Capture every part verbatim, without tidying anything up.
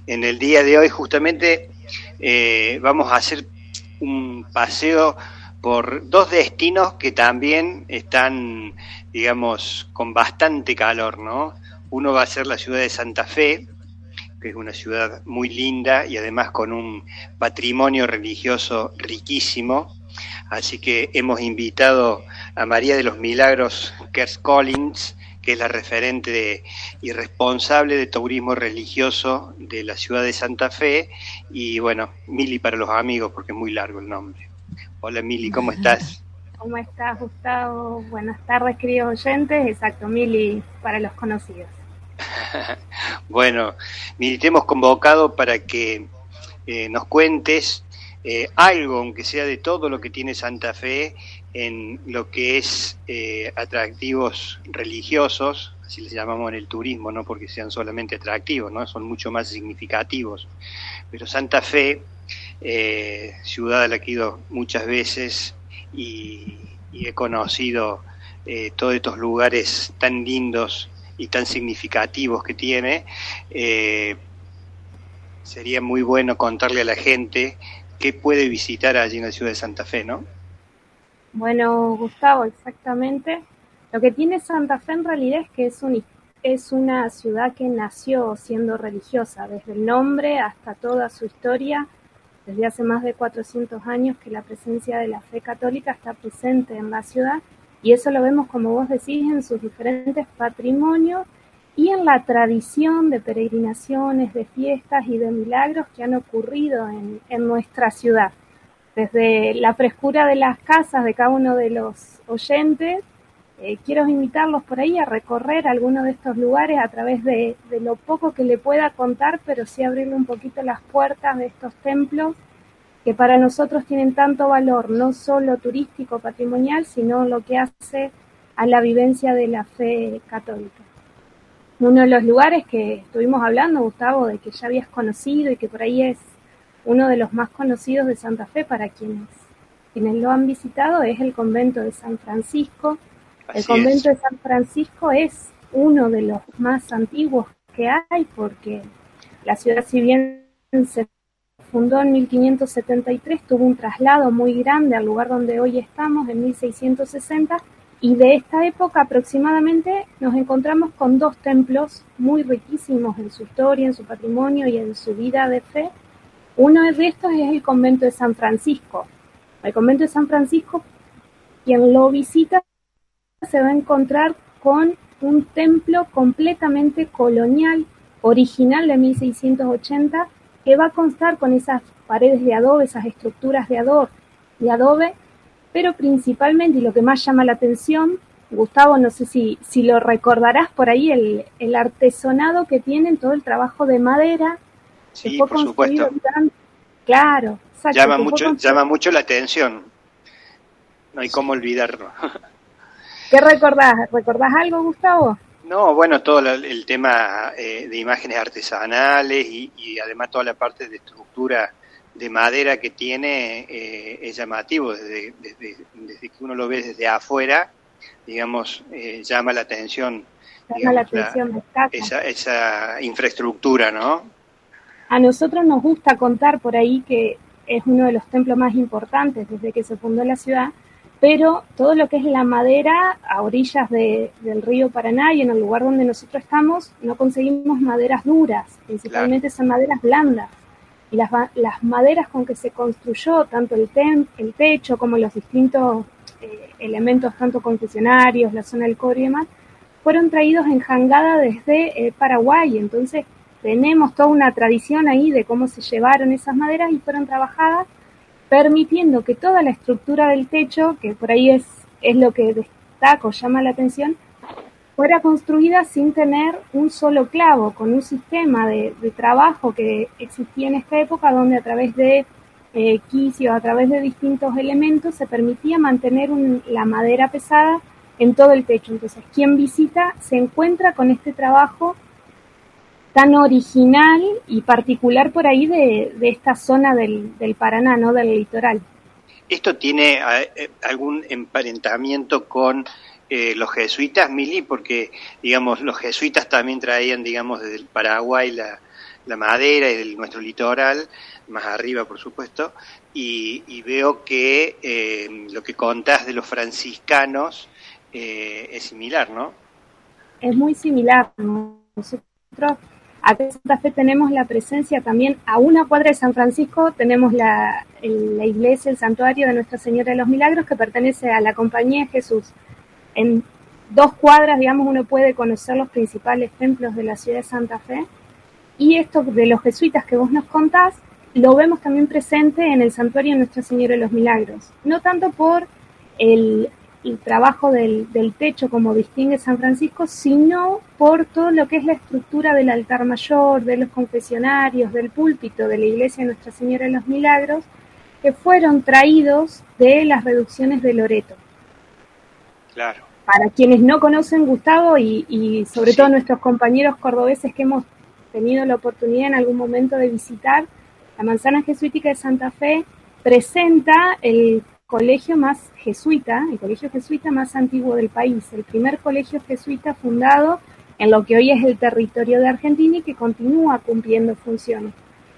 En el día de hoy justamente eh, vamos a hacer un paseo por dos destinos que también están, digamos, con bastante calor, ¿no? Uno va a ser la ciudad de Santa Fe, que es una ciudad muy linda y además con un patrimonio religioso riquísimo. Así que hemos invitado a María de los Milagros Kers Collins, que es la referente de, y responsable de turismo religioso de la ciudad de Santa Fe, y bueno, Mili para los amigos, porque es muy largo el nombre. Hola Mili, ¿cómo estás? ¿Cómo estás, Gustavo? Buenas tardes, queridos oyentes. Exacto, Mili, para los conocidos. Bueno, Mili, te hemos convocado para que eh, nos cuentes eh, algo, aunque sea de todo lo que tiene Santa Fe, en lo que es eh, atractivos religiosos, así les llamamos en el turismo, no porque sean solamente atractivos, ¿no? Son mucho más significativos. Pero Santa Fe, eh, ciudad a la que he ido muchas veces y, y he conocido eh, todos estos lugares tan lindos y tan significativos que tiene, eh, sería muy bueno contarle a la gente qué puede visitar allí en la ciudad de Santa Fe, ¿no? Bueno, Gustavo, exactamente. Lo que tiene Santa Fe en realidad es que es, un, es una ciudad que nació siendo religiosa, desde el nombre hasta toda su historia. Desde hace más de cuatrocientos años que la presencia de la fe católica está presente en la ciudad, y eso lo vemos, como vos decís, en sus diferentes patrimonios y en la tradición de peregrinaciones, de fiestas y de milagros que han ocurrido en, en nuestra ciudad. Desde la frescura de las casas de cada uno de los oyentes, eh, quiero invitarlos por ahí a recorrer alguno de estos lugares a través de, de lo poco que le pueda contar, pero sí abrirle un poquito las puertas de estos templos que para nosotros tienen tanto valor, no solo turístico, patrimonial, sino lo que hace a la vivencia de la fe católica. Uno de los lugares que estuvimos hablando, Gustavo, de que ya habías conocido y que por ahí es uno de los más conocidos de Santa Fe para quienes, quienes lo han visitado, es el convento de San Francisco. Así El convento es. de San Francisco es uno de los más antiguos que hay, porque la ciudad, si bien se fundó en mil quinientos setenta y tres, tuvo un traslado muy grande al lugar donde hoy estamos en mil seiscientos sesenta, y de esta época aproximadamente nos encontramos con dos templos muy riquísimos en su historia, en su patrimonio y en su vida de fe. Uno de estos es el convento de San Francisco. El convento de San Francisco, quien lo visita se va a encontrar con un templo completamente colonial, original de mil seiscientos ochenta, que va a constar con esas paredes de adobe, esas estructuras de adobe, de adobe, pero principalmente, y lo que más llama la atención, Gustavo, no sé si, si lo recordarás por ahí, el, el artesonado que tienen, todo el trabajo de madera, que Sí, fue por construido supuesto. tan, claro, exacto, Llama que fue mucho, construido. llama mucho la atención. No hay cómo olvidarlo. ¿Qué recordás? ¿Recordás algo, Gustavo? No, bueno, todo la- el tema eh, de imágenes artesanales y, y además toda la parte de estructura de madera que tiene eh, es llamativo desde, desde, desde que uno lo ve desde afuera, digamos, eh, llama la atención, Llama la digamos, la, atención, destaca. esa, esa infraestructura, ¿no? A nosotros nos gusta contar por ahí que es uno de los templos más importantes desde que se fundó la ciudad, pero todo lo que es la madera a orillas de, del río Paraná y en el lugar donde nosotros estamos, no conseguimos maderas duras, Claro. principalmente son maderas blandas. Y las, las maderas con que se construyó tanto el, tem, el techo como los distintos eh, elementos, tanto confesionarios, la zona del cobre y demás, fueron traídos en jangada desde eh, Paraguay. Entonces tenemos toda una tradición ahí de cómo se llevaron esas maderas y fueron trabajadas, permitiendo que toda la estructura del techo, que por ahí es, es lo que destaca o llama la atención, fuera construida sin tener un solo clavo, con un sistema de, de trabajo que existía en esta época, donde a través de eh, quicios, a través de distintos elementos, se permitía mantener un, la madera pesada en todo el techo. Entonces, quien visita se encuentra con este trabajo tan original y particular por ahí de, de esta zona del, del Paraná, ¿no? Del litoral. ¿Esto tiene eh, algún emparentamiento con eh, los jesuitas, Mili? Porque, digamos, los jesuitas también traían, digamos, desde el Paraguay la, la madera y de nuestro litoral, más arriba por supuesto, y, y veo que eh, lo que contás de los franciscanos eh, es similar, ¿no? Es muy similar. Nosotros acá en Santa Fe tenemos la presencia también, a una cuadra de San Francisco tenemos la, el, la iglesia, el santuario de Nuestra Señora de los Milagros, que pertenece a la Compañía de Jesús. En dos cuadras, digamos, uno puede conocer los principales templos de la ciudad de Santa Fe, y esto de los jesuitas que vos nos contás, lo vemos también presente en el santuario de Nuestra Señora de los Milagros, no tanto por el, el trabajo del, del techo como distingue San Francisco, sino por todo lo que es la estructura del altar mayor, de los confesionarios, del púlpito de la iglesia de Nuestra Señora de los Milagros, que fueron traídos de las reducciones de Loreto. Claro. Para quienes no conocen, Gustavo, y, y sobre sí. todo nuestros compañeros cordobeses que hemos tenido la oportunidad en algún momento de visitar, la Manzana Jesuítica de Santa Fe presenta el colegio más jesuita, el colegio jesuita más antiguo del país, el primer colegio jesuita fundado en lo que hoy es el territorio de Argentina y que continúa cumpliendo funciones.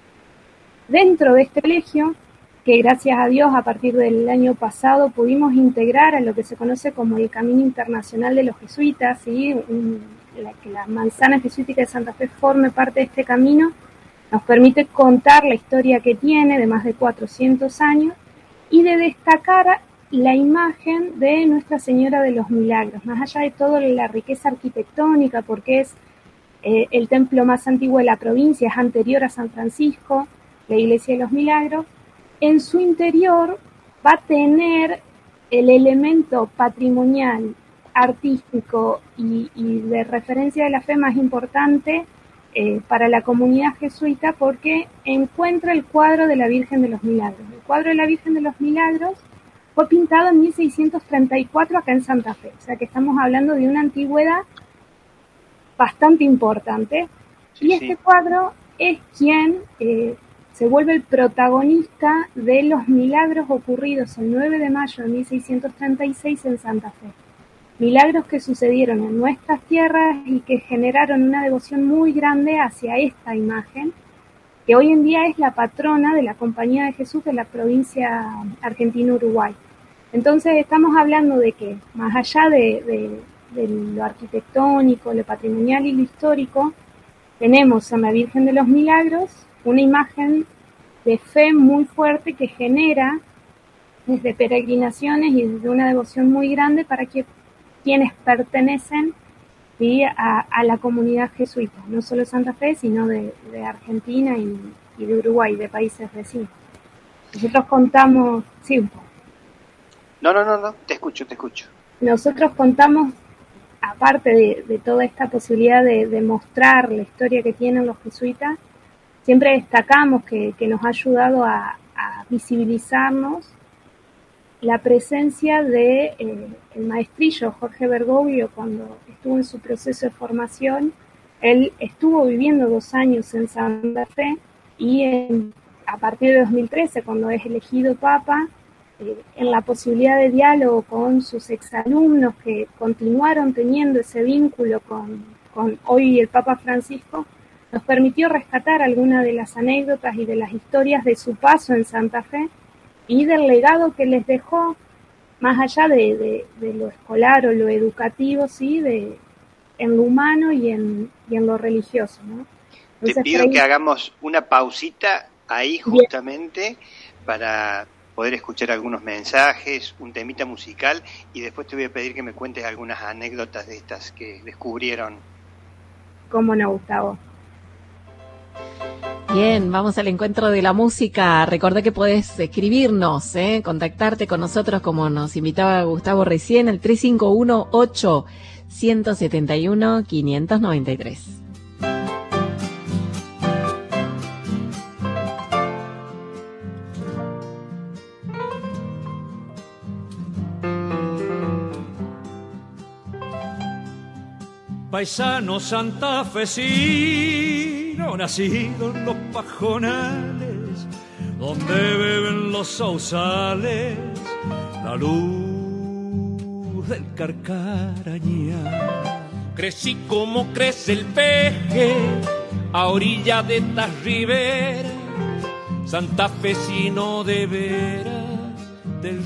Dentro de este colegio, que gracias a Dios a partir del año pasado pudimos integrar a lo que se conoce como el Camino Internacional de los Jesuitas, ¿sí? Un, la, que la Manzana Jesuítica de Santa Fe forme parte de este camino, nos permite contar la historia que tiene de más de cuatrocientos años y de destacar la imagen de Nuestra Señora de los Milagros, más allá de toda la riqueza arquitectónica, porque es eh, el templo más antiguo de la provincia, es anterior a San Francisco, la Iglesia de los Milagros. En su interior va a tener el elemento patrimonial, artístico y, y de referencia de la fe más importante eh, para la comunidad jesuita, porque encuentra el cuadro de la Virgen de los Milagros. El cuadro de la Virgen de los Milagros fue pintado en mil seiscientos treinta y cuatro acá en Santa Fe, o sea que estamos hablando de una antigüedad bastante importante. Sí, y este sí. cuadro es quien... Eh, se vuelve el protagonista de los milagros ocurridos el nueve de mayo de mil seiscientos treinta y seis en Santa Fe. Milagros que sucedieron en nuestras tierras y que generaron una devoción muy grande hacia esta imagen, que hoy en día es la patrona de la Compañía de Jesús de la provincia argentina-Uruguay. Entonces estamos hablando de que, más allá de, de, de lo arquitectónico, lo patrimonial y lo histórico, tenemos en la Virgen de los Milagros una imagen de fe muy fuerte que genera desde peregrinaciones y desde una devoción muy grande para que quienes pertenecen, ¿sí? a, a la comunidad jesuita, no solo de Santa Fe, sino de, de Argentina y, y de Uruguay, de países vecinos. Nosotros contamos... Sí, un poco. No, no, no, no, te escucho, te escucho. Nosotros contamos, aparte de, de toda esta posibilidad de, de mostrar la historia que tienen los jesuitas, siempre destacamos que, que nos ha ayudado a, a visibilizarnos la presencia de eh, el maestrillo Jorge Bergoglio cuando estuvo en su proceso de formación. Él estuvo viviendo dos años en Santa Fe y en, a partir de dos mil trece, cuando es elegido Papa, eh, en la posibilidad de diálogo con sus exalumnos que continuaron teniendo ese vínculo con, con hoy el Papa Francisco, nos permitió rescatar algunas de las anécdotas y de las historias de su paso en Santa Fe y del legado que les dejó, más allá de, de, de lo escolar o lo educativo, sí, de, en lo humano y en, y en lo religioso, ¿no? Entonces, te pido ahí... que hagamos una pausita ahí justamente Bien. Para poder escuchar algunos mensajes, un temita musical, y después te voy a pedir que me cuentes algunas anécdotas de estas que descubrieron. ¿Cómo no, Gustavo? Bien, vamos al encuentro de la música. Recordá que podés escribirnos, ¿eh? contactarte con nosotros como nos invitaba Gustavo recién, el tres cinco uno, ocho, uno siete uno, cinco nueve tres. Paisano santafesino, nacido en los pajonales, donde beben los sausales la luz del carcarañá. Crecí como crece el peje a orilla de esta ribera, santafesino de veras del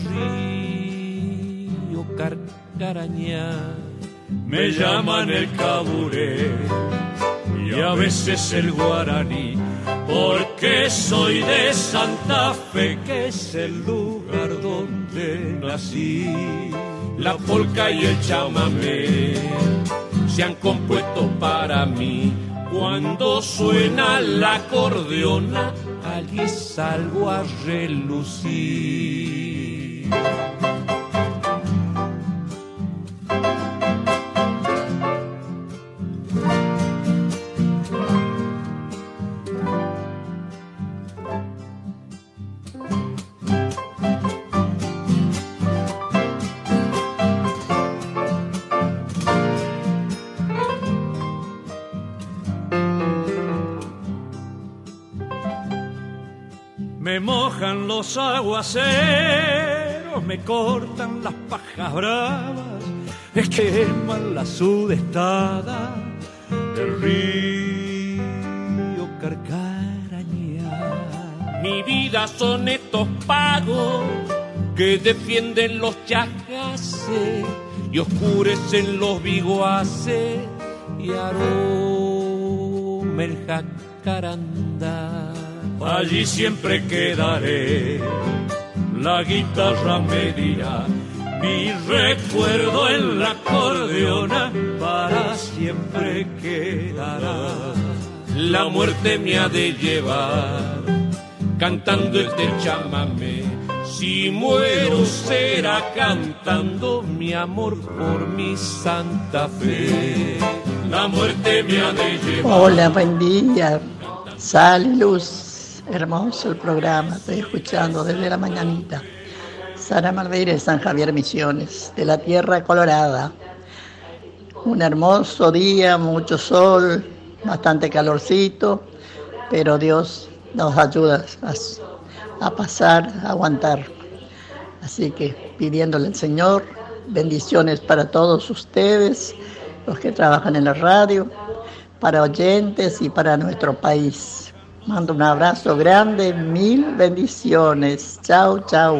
río Carcarañá. Me llaman el caburé y a veces el guaraní, porque soy de Santa Fe, que es el lugar donde nací. La polca y el chamamé se han compuesto para mí. Cuando suena la acordeona, allí salgo a relucir. Me mojan los aguaceros, me cortan las pajas bravas, me queman la sudestada del río Carcarañá. Mi vida son estos pagos que defienden los chajaces y oscurecen los viguaces y aroma el jacarandá. Allí siempre quedaré, la guitarra me dirá, mi recuerdo en la acordeona para siempre quedará. La muerte me ha de llevar, cantando este chamamé, si muero será cantando mi amor por mi Santa Fe. La muerte me ha de llevar. Hola, buen día, sal y luz. Hermoso el programa, estoy escuchando desde la mañanita. Sara Mardeira de San Javier Misiones, de la Tierra Colorada. Un hermoso día, mucho sol, bastante calorcito, pero Dios nos ayuda a, a pasar, a aguantar. Así que pidiéndole al Señor bendiciones para todos ustedes, los que trabajan en la radio, para oyentes y para nuestro país. Mando un abrazo grande, mil bendiciones. Chau, chau.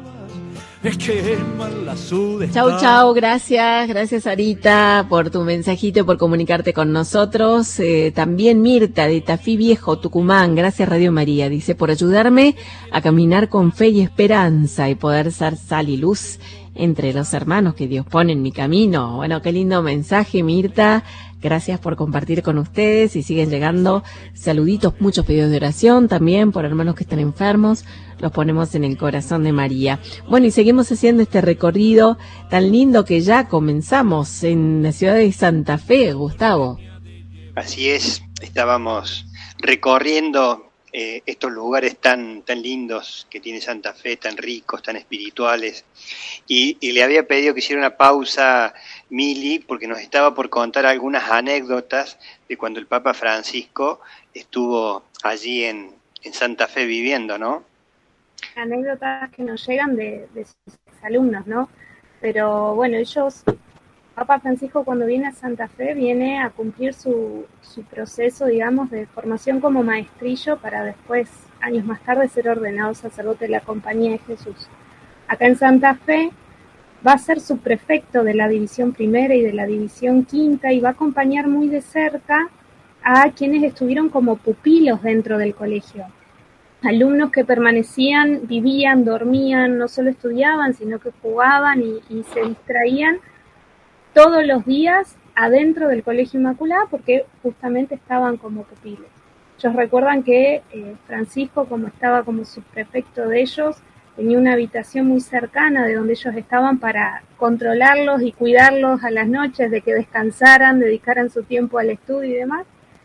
Chau, chau, gracias, gracias Sarita por tu mensajito y por comunicarte con nosotros. Eh, también Mirta de Tafí Viejo, Tucumán, gracias Radio María, dice, por ayudarme a caminar con fe y esperanza y poder ser sal y luz entre los hermanos que Dios pone en mi camino. Bueno, qué lindo mensaje, Mirta. Gracias por compartir con ustedes y siguen llegando saluditos, muchos pedidos de oración también por hermanos que están enfermos. Los ponemos en el corazón de María. Bueno, y seguimos haciendo este recorrido tan lindo que ya comenzamos en la ciudad de Santa Fe, Gustavo. Así es, estábamos recorriendo eh, estos lugares tan, tan lindos que tiene Santa Fe, tan ricos, tan espirituales. Y, y le había pedido que hiciera una pausa Mili, porque nos estaba por contar algunas anécdotas de cuando el Papa Francisco estuvo allí en, en Santa Fe viviendo, ¿no? Anécdotas que nos llegan de, de sus alumnos, ¿no? Pero bueno, ellos, Papa Francisco cuando viene a Santa Fe viene a cumplir su, su proceso, digamos, de formación como maestrillo para después, años más tarde, ser ordenado sacerdote de la Compañía de Jesús. Acá en Santa Fe va a ser subprefecto de la División Primera y de la División Quinta y va a acompañar muy de cerca a quienes estuvieron como pupilos dentro del colegio. Alumnos que permanecían, vivían, dormían, no solo estudiaban, sino que jugaban y, y se distraían todos los días adentro del Colegio Inmaculada porque justamente estaban como pupilos. Ellos recuerdan que eh, Francisco, como estaba como subprefecto de ellos, tenía una habitación muy cercana de donde ellos estaban para controlarlos y cuidarlos a las noches, de que descansaran, dedicaran su tiempo al estudio y demás.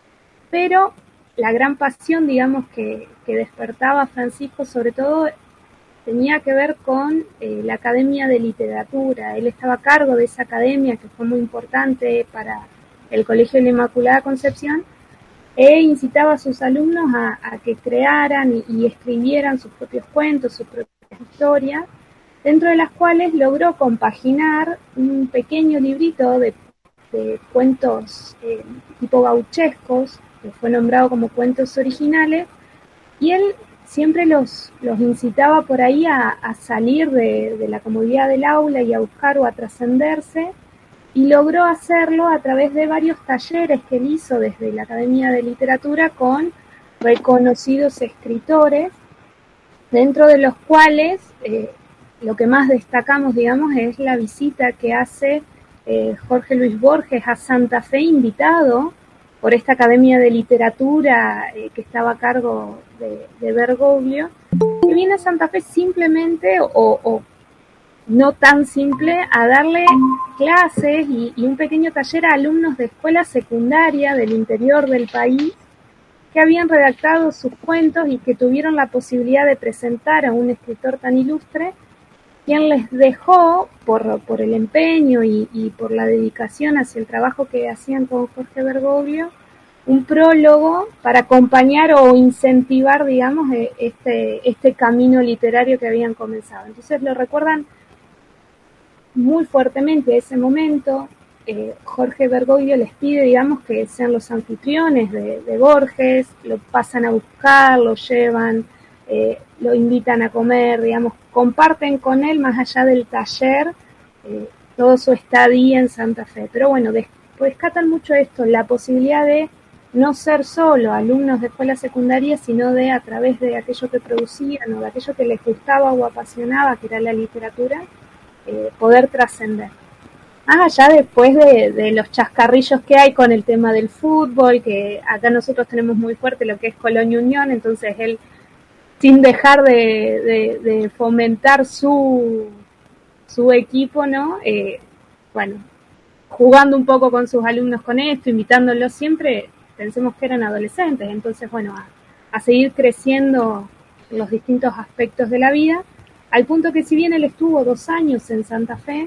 Pero la gran pasión, digamos, que, que despertaba Francisco, sobre todo, tenía que ver con eh, la Academia de Literatura. Él estaba a cargo de esa academia, que fue muy importante para el Colegio de la Inmaculada Concepción, e incitaba a sus alumnos a, a que crearan y, y escribieran sus propios cuentos, sus propias historias, dentro de las cuales logró compaginar un pequeño librito de, de cuentos eh, tipo gauchescos, que fue nombrado como cuentos originales, y él siempre los, los incitaba por ahí a, a salir de, de la comodidad del aula y a buscar o a trascenderse, y logró hacerlo a través de varios talleres que él hizo desde la Academia de Literatura con reconocidos escritores, dentro de los cuales eh, lo que más destacamos, digamos, es la visita que hace eh, Jorge Luis Borges a Santa Fe, invitado por esta Academia de Literatura eh, que estaba a cargo de, de Bergoglio, que viene a Santa Fe simplemente, o, o no tan simple, a darle clases y, y un pequeño taller a alumnos de escuela secundaria del interior del país que habían redactado sus cuentos y que tuvieron la posibilidad de presentar a un escritor tan ilustre, quien les dejó, por, por el empeño y, y por la dedicación hacia el trabajo que hacían con Jorge Bergoglio, un prólogo para acompañar o incentivar, digamos, este, este camino literario que habían comenzado. Entonces lo recuerdan muy fuertemente ese momento. Eh, Jorge Bergoglio les pide, digamos, que sean los anfitriones de, de Borges, lo pasan a buscar, lo llevan, eh, lo invitan a comer, digamos, comparten con él más allá del taller eh, todo su estadía en Santa Fe. Pero bueno, des- rescatan mucho esto, la posibilidad de no ser solo alumnos de escuela secundaria, sino de, a través de aquello que producían o de aquello que les gustaba o apasionaba, que era la literatura, eh, poder trascender. Más allá después de, de los chascarrillos que hay con el tema del fútbol, que acá nosotros tenemos muy fuerte lo que es Colonia Unión, entonces él, sin dejar de, de, de fomentar su, su equipo, ¿no? Eh, bueno, jugando un poco con sus alumnos con esto, invitándolos siempre, pensemos que eran adolescentes, entonces bueno, a, a seguir creciendo en los distintos aspectos de la vida, al punto que si bien él estuvo dos años en Santa Fe,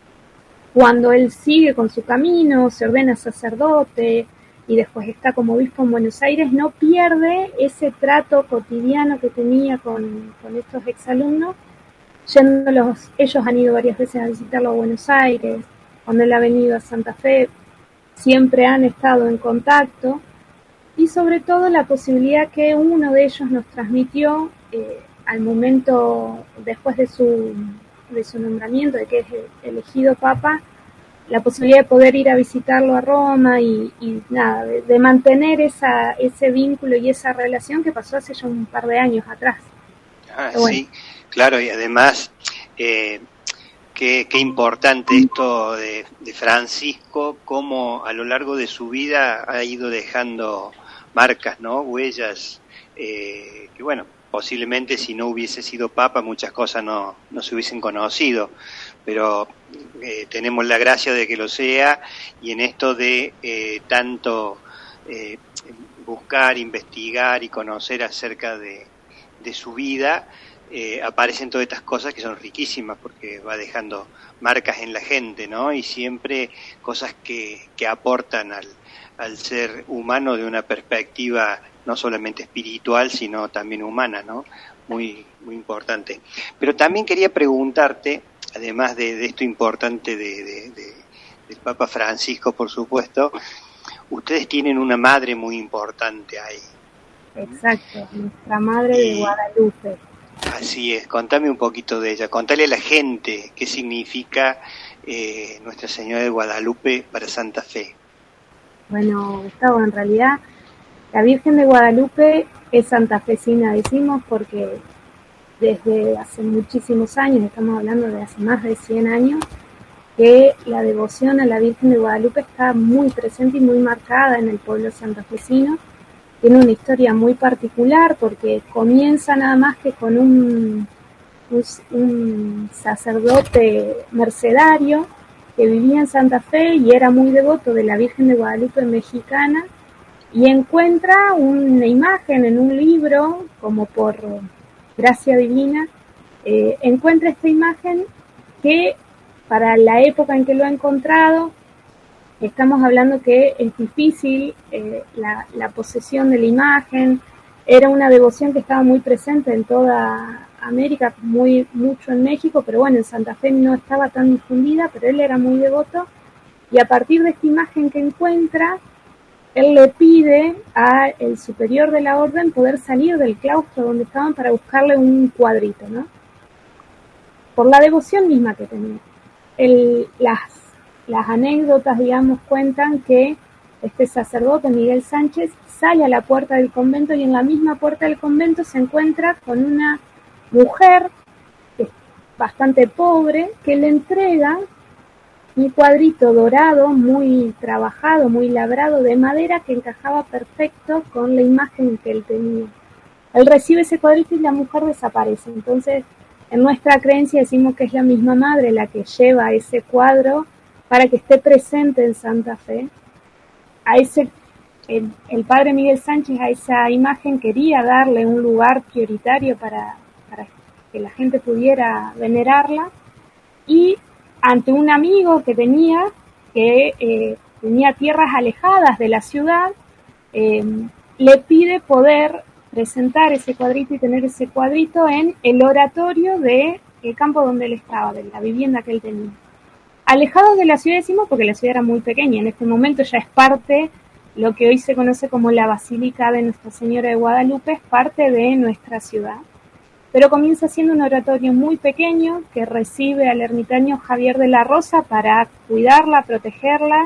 cuando él sigue con su camino, se ordena sacerdote y después está como obispo en Buenos Aires, no pierde ese trato cotidiano que tenía con, con estos exalumnos, yéndolos, ellos han ido varias veces a visitarlo a Buenos Aires, cuando él ha venido a Santa Fe, siempre han estado en contacto, y sobre todo la posibilidad que uno de ellos nos transmitió eh, al momento, después de su... de su nombramiento, de que es elegido papa, la posibilidad de poder ir a visitarlo a Roma y, y nada, de, de mantener esa, ese vínculo y esa relación que pasó hace ya un par de años atrás. Ah, bueno. Sí, claro, y además, eh, qué, qué importante esto de, de Francisco, cómo a lo largo de su vida ha ido dejando marcas, ¿no? Huellas, eh, que bueno, posiblemente si no hubiese sido papa muchas cosas no, no se hubiesen conocido, pero eh, tenemos la gracia de que lo sea, y en esto de eh, tanto eh, buscar, investigar y conocer acerca de, de su vida, eh, aparecen todas estas cosas que son riquísimas porque va dejando marcas en la gente, ¿no? Y siempre cosas que, que aportan al, al ser humano de una perspectiva no solamente espiritual, sino también humana, ¿no? Muy, muy importante. Pero también quería preguntarte, además de, de esto importante de, de, de, del Papa Francisco, por supuesto, ustedes tienen una madre muy importante ahí. Exacto, nuestra madre y, de Guadalupe. Así es, contame un poquito de ella, contale a la gente qué significa eh, Nuestra Señora de Guadalupe para Santa Fe. Bueno, Gustavo, en realidad la Virgen de Guadalupe es santafesina, decimos, porque desde hace muchísimos años, estamos hablando de hace más de cien años, que la devoción a la Virgen de Guadalupe está muy presente y muy marcada en el pueblo santafesino. Tiene una historia muy particular porque comienza nada más que con un, un, un sacerdote mercedario que vivía en Santa Fe y era muy devoto de la Virgen de Guadalupe mexicana, y encuentra una imagen en un libro, como por gracia divina, eh, encuentra esta imagen que para la época en que lo ha encontrado, estamos hablando que es difícil eh, la, la posesión de la imagen, era una devoción que estaba muy presente en toda América, muy mucho en México, pero bueno, en Santa Fe no estaba tan difundida, pero él era muy devoto, y a partir de esta imagen que encuentra, él le pide al superior de la orden poder salir del claustro donde estaban para buscarle un cuadrito, ¿no? Por la devoción misma que tenía. El, las, las anécdotas, digamos, cuentan que este sacerdote, Miguel Sánchez, sale a la puerta del convento y en la misma puerta del convento se encuentra con una mujer que es bastante pobre, que le entrega un cuadrito dorado, muy trabajado, muy labrado, de madera, que encajaba perfecto con la imagen que él tenía. Él recibe ese cuadrito y la mujer desaparece. Entonces, en nuestra creencia decimos que es la misma madre la que lleva ese cuadro para que esté presente en Santa Fe. A ese, el, el padre Miguel Sánchez a esa imagen quería darle un lugar prioritario para, para que la gente pudiera venerarla, y ante un amigo que tenía, que eh, tenía tierras alejadas de la ciudad, eh, le pide poder presentar ese cuadrito y tener ese cuadrito en el oratorio del campo donde él estaba, de la vivienda que él tenía. Alejados de la ciudad decimos porque la ciudad era muy pequeña, en este momento ya es parte, lo que hoy se conoce como la Basílica de Nuestra Señora de Guadalupe, es parte de nuestra ciudad. Pero comienza siendo un oratorio muy pequeño que recibe al ermitaño Javier de la Rosa para cuidarla, protegerla,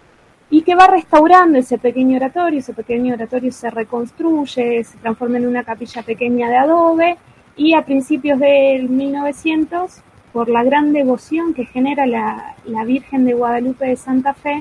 y que va restaurando ese pequeño oratorio. Ese pequeño oratorio se reconstruye, se transforma en una capilla pequeña de adobe, y a principios del mil novecientos, por la gran devoción que genera la, la Virgen de Guadalupe de Santa Fe,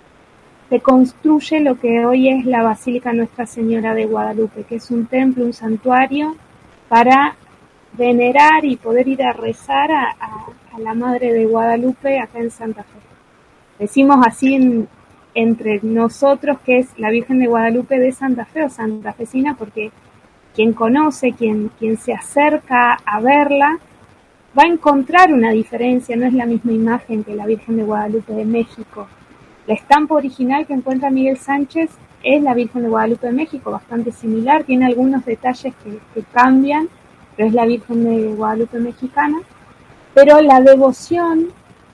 se construye lo que hoy es la Basílica Nuestra Señora de Guadalupe, que es un templo, un santuario, para venerar y poder ir a rezar a, a, a la Madre de Guadalupe acá en Santa Fe. Decimos así en, entre nosotros que es la Virgen de Guadalupe de Santa Fe o santafesina, porque quien conoce, quien, quien se acerca a verla, va a encontrar una diferencia, no es la misma imagen que la Virgen de Guadalupe de México. La estampa original que encuentra Miguel Sánchez es la Virgen de Guadalupe de México, bastante similar, tiene algunos detalles que, que cambian, pero es la Virgen de Guadalupe mexicana. Pero la devoción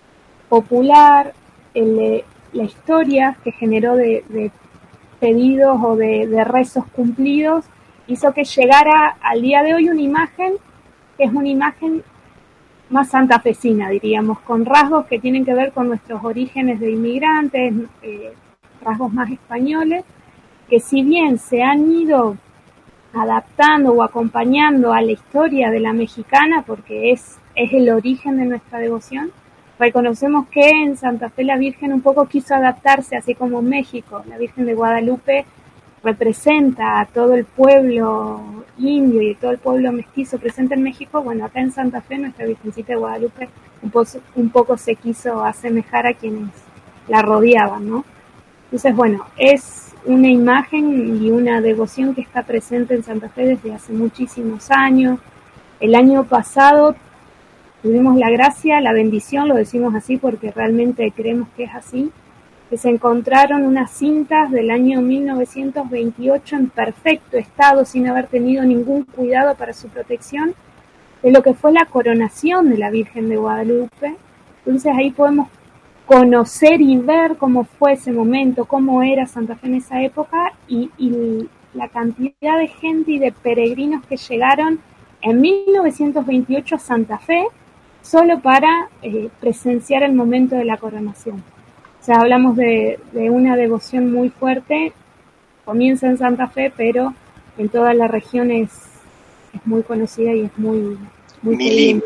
popular, el, la historia que generó de, de pedidos o de, de rezos cumplidos, hizo que llegara al día de hoy una imagen que es una imagen más santafesina, diríamos, con rasgos que tienen que ver con nuestros orígenes de inmigrantes, eh, rasgos más españoles, que si bien se han ido adaptando o acompañando a la historia de la mexicana, porque es, es el origen de nuestra devoción, reconocemos que en Santa Fe la Virgen un poco quiso adaptarse, así como en México. La Virgen de Guadalupe representa a todo el pueblo indio y todo el pueblo mestizo presente en México. Bueno, acá en Santa Fe nuestra Virgencita de Guadalupe un poco, un poco se quiso asemejar a quienes la rodeaban, ¿no? Entonces, bueno, es una imagen y una devoción que está presente en Santa Fe desde hace muchísimos años. El año pasado tuvimos la gracia, la bendición, lo decimos así porque realmente creemos que es así, que se encontraron unas cintas del año mil novecientos veintiocho en perfecto estado, sin haber tenido ningún cuidado para su protección, de lo que fue la coronación de la Virgen de Guadalupe. Entonces ahí podemos conocer y ver cómo fue ese momento, cómo era Santa Fe en esa época, y, y la cantidad de gente y de peregrinos que llegaron en mil novecientos veintiocho a Santa Fe solo para eh, presenciar el momento de la coronación. O sea, hablamos de, de una devoción muy fuerte, comienza en Santa Fe, pero en toda la región es, es muy conocida y es muy... muy Mili,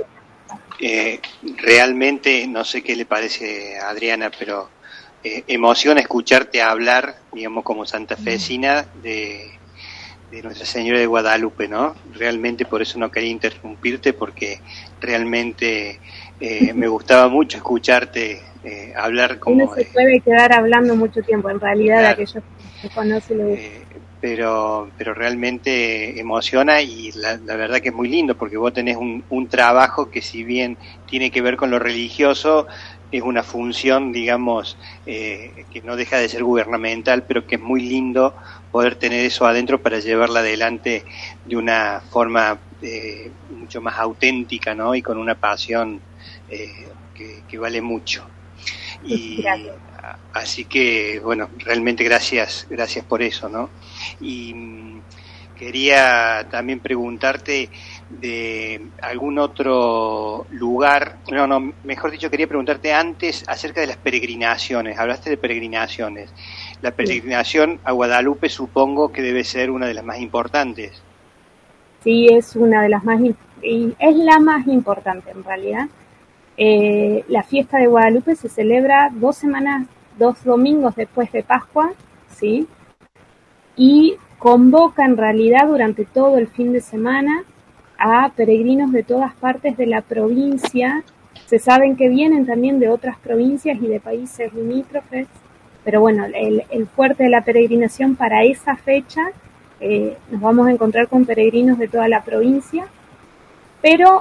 eh, realmente, no sé qué le parece a Adriana, pero eh, emociona escucharte hablar, digamos, como santafesina de, de Nuestra Señora de Guadalupe, ¿no? Realmente por eso no quería interrumpirte, porque realmente eh, me gustaba mucho escucharte eh, hablar como... Uno se puede quedar hablando mucho tiempo, en realidad, claro, de aquellos que conoce y le gusta. Eh, pero pero realmente emociona, y la, la verdad que es muy lindo, porque vos tenés un, un trabajo que, si bien tiene que ver con lo religioso, es una función, digamos, eh, que no deja de ser gubernamental, pero que es muy lindo poder tener eso adentro para llevarla adelante de una forma eh, mucho más auténtica, ¿no? Y con una pasión eh, que, que vale mucho. Y gracias. Así que, bueno, realmente gracias, gracias por eso, ¿no? Y mmm, quería también preguntarte de algún otro lugar, no, no, mejor dicho, quería preguntarte antes acerca de las peregrinaciones. Hablaste de peregrinaciones. La peregrinación a Guadalupe supongo que debe ser una de las más importantes. Sí, es una de las más, es la más importante en realidad. Eh, la fiesta de Guadalupe se celebra dos semanas, dos domingos después de Pascua, ¿sí? Y convoca en realidad durante todo el fin de semana a peregrinos de todas partes de la provincia. Se saben que vienen también de otras provincias y de países limítrofes, pero bueno, el, el fuerte de la peregrinación para esa fecha, eh, nos vamos a encontrar con peregrinos de toda la provincia, pero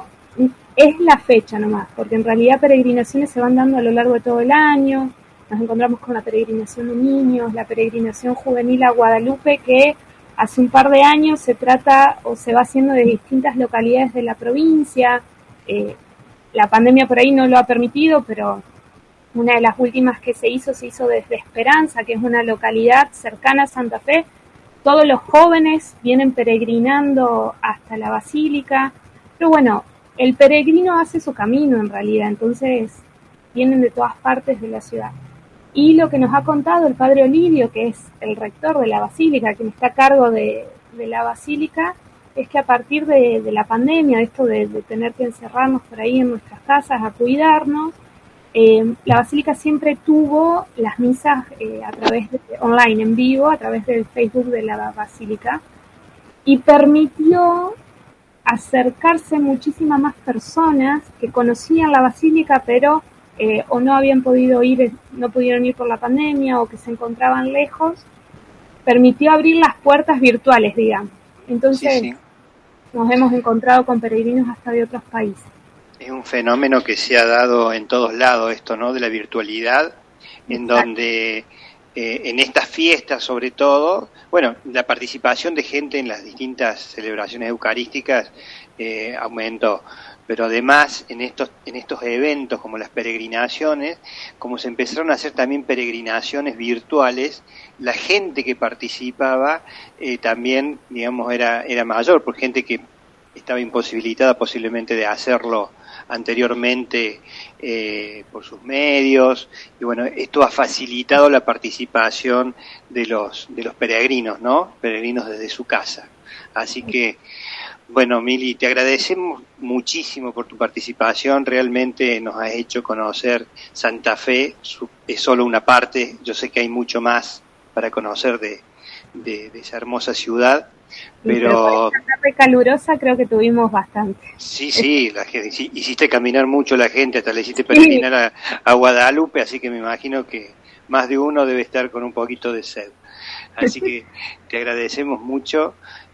es la fecha nomás, porque en realidad peregrinaciones se van dando a lo largo de todo el año. Nos encontramos con la peregrinación de niños, la peregrinación juvenil a Guadalupe, que hace un par de años se trata o se va haciendo de distintas localidades de la provincia. Eh, la pandemia por ahí no lo ha permitido, pero una de las últimas que se hizo, se hizo desde Esperanza, que es una localidad cercana a Santa Fe. Todos los jóvenes vienen peregrinando hasta la Basílica, pero bueno, el peregrino hace su camino en realidad, entonces vienen de todas partes de la ciudad. Y lo que nos ha contado el padre Olidio, que es el rector de la Basílica, quien está a cargo de, de la Basílica, es que a partir de, de la pandemia, de esto de, de tener que encerrarnos por ahí en nuestras casas a cuidarnos, eh, la Basílica siempre tuvo las misas eh, a través de, online, en vivo, a través del Facebook de la Basílica, y permitió acercarse muchísimas más personas que conocían la Basílica, pero Eh, o no habían podido ir, no pudieron ir por la pandemia, o que se encontraban lejos. Permitió abrir las puertas virtuales, digamos. Entonces, sí, sí. Nos hemos encontrado con peregrinos hasta de otros países. Es un fenómeno que se ha dado en todos lados, esto, ¿no?, de la virtualidad, en Exacto. donde eh, en estas fiestas, sobre todo, bueno, la participación de gente en las distintas celebraciones eucarísticas eh, aumentó. Pero además en estos en estos eventos como las peregrinaciones, como se empezaron a hacer también peregrinaciones virtuales, la gente que participaba eh, también, digamos, era era mayor, por gente que estaba imposibilitada posiblemente de hacerlo anteriormente eh, por sus medios, y bueno, esto ha facilitado la participación de los de los peregrinos, ¿no? Peregrinos desde su casa. Así que bueno, Mili, te agradecemos muchísimo por tu participación, realmente nos has hecho conocer Santa Fe, es solo una parte, yo sé que hay mucho más para conocer de, de, de esa hermosa ciudad, pero... Esta tarde calurosa creo que tuvimos bastante. Sí, sí, la gente, hiciste caminar mucho la gente, hasta le hiciste peregrinar a, a Guadalupe, así que me imagino que más de uno debe estar con un poquito de sed. Así que te agradecemos mucho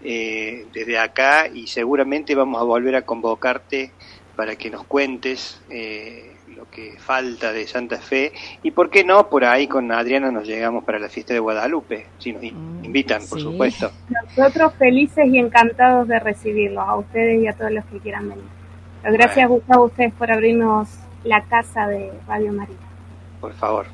eh, desde acá, y seguramente vamos a volver a convocarte para que nos cuentes eh, lo que falta de Santa Fe, y por qué no, por ahí con Adriana nos llegamos para la fiesta de Guadalupe, si nos invitan, sí, por supuesto. Nosotros felices y encantados de recibirlos, a ustedes y a todos los que quieran venir. Gracias, bueno. Gustavo, a ustedes por abrirnos la casa de Radio María. Por favor.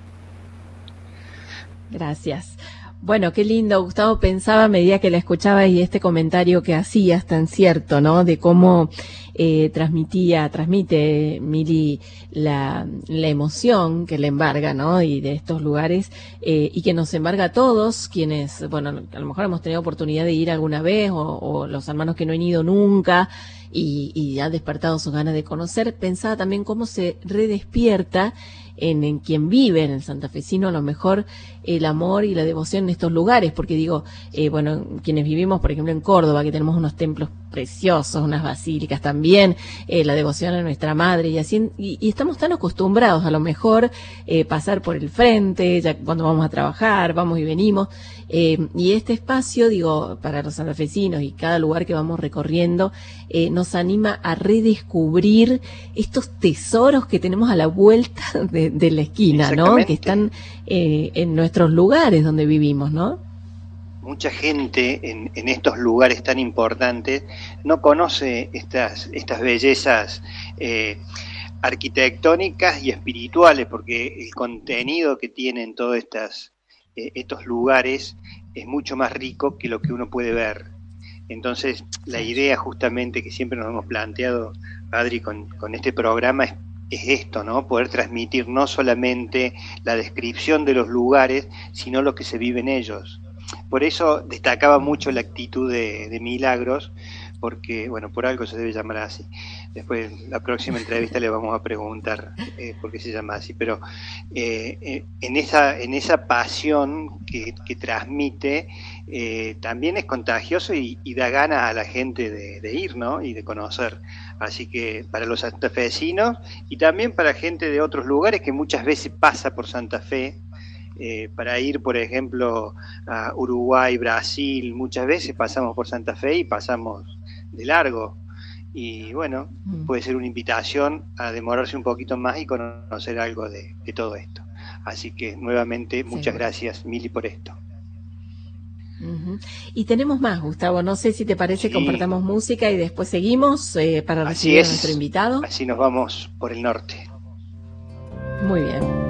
Gracias. Bueno, qué lindo, Gustavo. Pensaba a medida que la escuchaba, y este comentario que hacías tan cierto, ¿no? De cómo eh, transmitía, transmite Mili la, la emoción que le embarga, ¿no? Y de estos lugares, eh, y que nos embarga a todos, quienes, bueno, a lo mejor hemos tenido oportunidad de ir alguna vez, o, o los hermanos que no han ido nunca, y, y han despertado sus ganas de conocer. Pensaba también cómo se redespierta en, en quien vive, en el santafesino, a lo mejor el amor y la devoción en estos lugares, porque digo, eh, bueno, quienes vivimos, por ejemplo, en Córdoba, que tenemos unos templos preciosos, unas basílicas también, eh, la devoción a nuestra madre, y así, y, y estamos tan acostumbrados a lo mejor eh, pasar por el frente, ya cuando vamos a trabajar, vamos y venimos, eh, y este espacio, digo, para los santafesinos y cada lugar que vamos recorriendo, eh, nos anima a redescubrir estos tesoros que tenemos a la vuelta de, de la esquina, ¿no? Que están eh, en nuestros lugares donde vivimos, ¿no? Mucha gente en, en estos lugares tan importantes no conoce estas estas bellezas. Eh, arquitectónicas y espirituales, porque el contenido que tienen todos estas, eh, estos lugares es mucho más rico que lo que uno puede ver. Entonces, la idea justamente que siempre nos hemos planteado, Adri, con, con este programa es, es esto, ¿no? Poder transmitir no solamente la descripción de los lugares, sino lo que se vive en ellos. Por eso destacaba mucho la actitud de, de Milagros, porque, bueno, por algo se debe llamar así. Después, la próxima entrevista le vamos a preguntar eh, por qué se llama así, pero eh, eh, en esa en esa pasión que, que transmite, eh, también es contagioso y, y da ganas a la gente de, de ir, ¿no? Y de conocer. Así que para los santafesinos y también para gente de otros lugares que muchas veces pasa por Santa Fe, eh, para ir, por ejemplo, a Uruguay, Brasil, muchas veces pasamos por Santa Fe y pasamos de largo, y bueno, puede ser una invitación a demorarse un poquito más y conocer algo de, de todo esto. Así que nuevamente muchas sí. gracias, Mili, por esto. Uh-huh. Y tenemos más, Gustavo, no sé si te parece, sí. compartamos música y después seguimos eh, para recibir a nuestro invitado. Así nos vamos por el norte. Muy bien.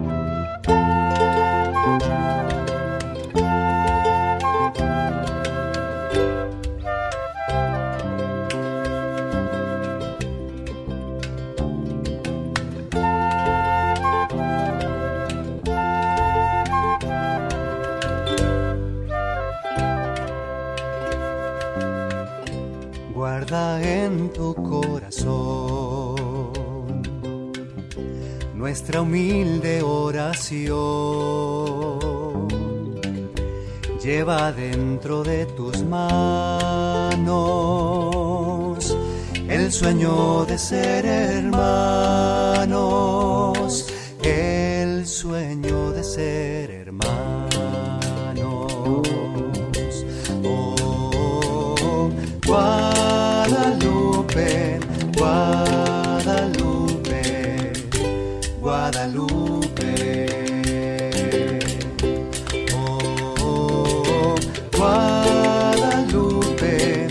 Guarda en tu corazón nuestra humilde oración. Lleva dentro de tus manos el sueño de ser hermanos, el sueño de ser hermanos. Oh, Guadalupe, Guadalupe, Guadalupe. Oh, Guadalupe,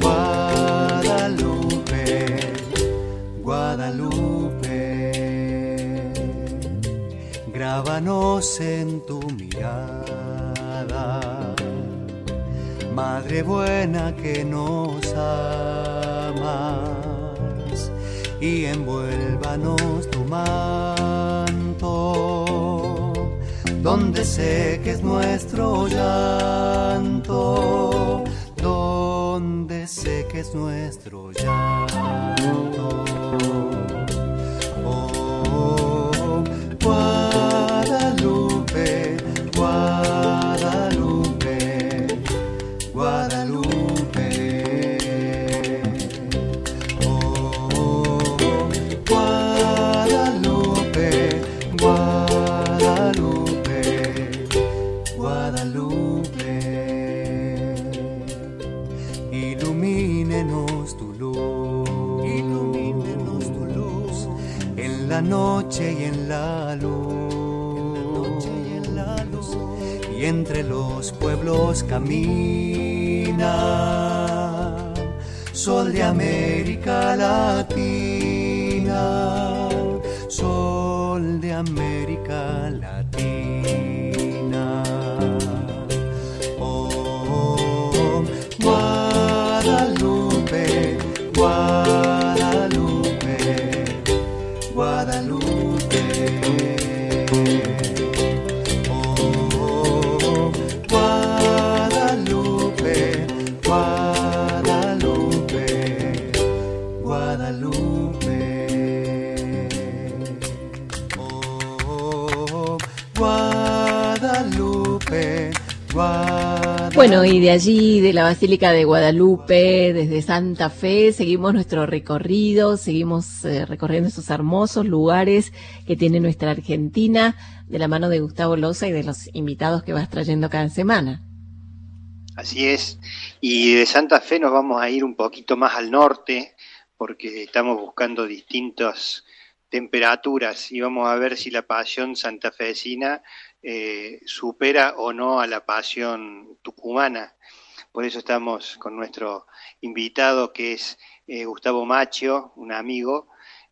Guadalupe, Guadalupe. Grábanos en tu mirada, Madre buena que nos amas, y envuélvanos tu manto, donde seques nuestro llanto, donde seques nuestro llanto. Oh, Guadalupe, Guadalupe, Guadalupe. Oh, Guadalupe, Guadalupe, Guadalupe. Ilumínenos tu luz, ilumínenos tu luz, en la noche y en la luz, y entre los pueblos camina, sol de América Latina, sol de América Latina. Oh, Guadalupe, Guadalupe, Guadalupe. Bueno, y de allí, de la Basílica de Guadalupe, desde Santa Fe, seguimos nuestro recorrido, seguimos eh, recorriendo esos hermosos lugares que tiene nuestra Argentina, de la mano de Gustavo Loza y de los invitados que vas trayendo cada semana. Así es, y de Santa Fe nos vamos a ir un poquito más al norte, porque estamos buscando distintas temperaturas y vamos a ver si la pasión santafesina Eh, supera o no a la pasión tucumana. Por eso estamos con nuestro invitado, que es eh, Gustavo Macchio, un amigo,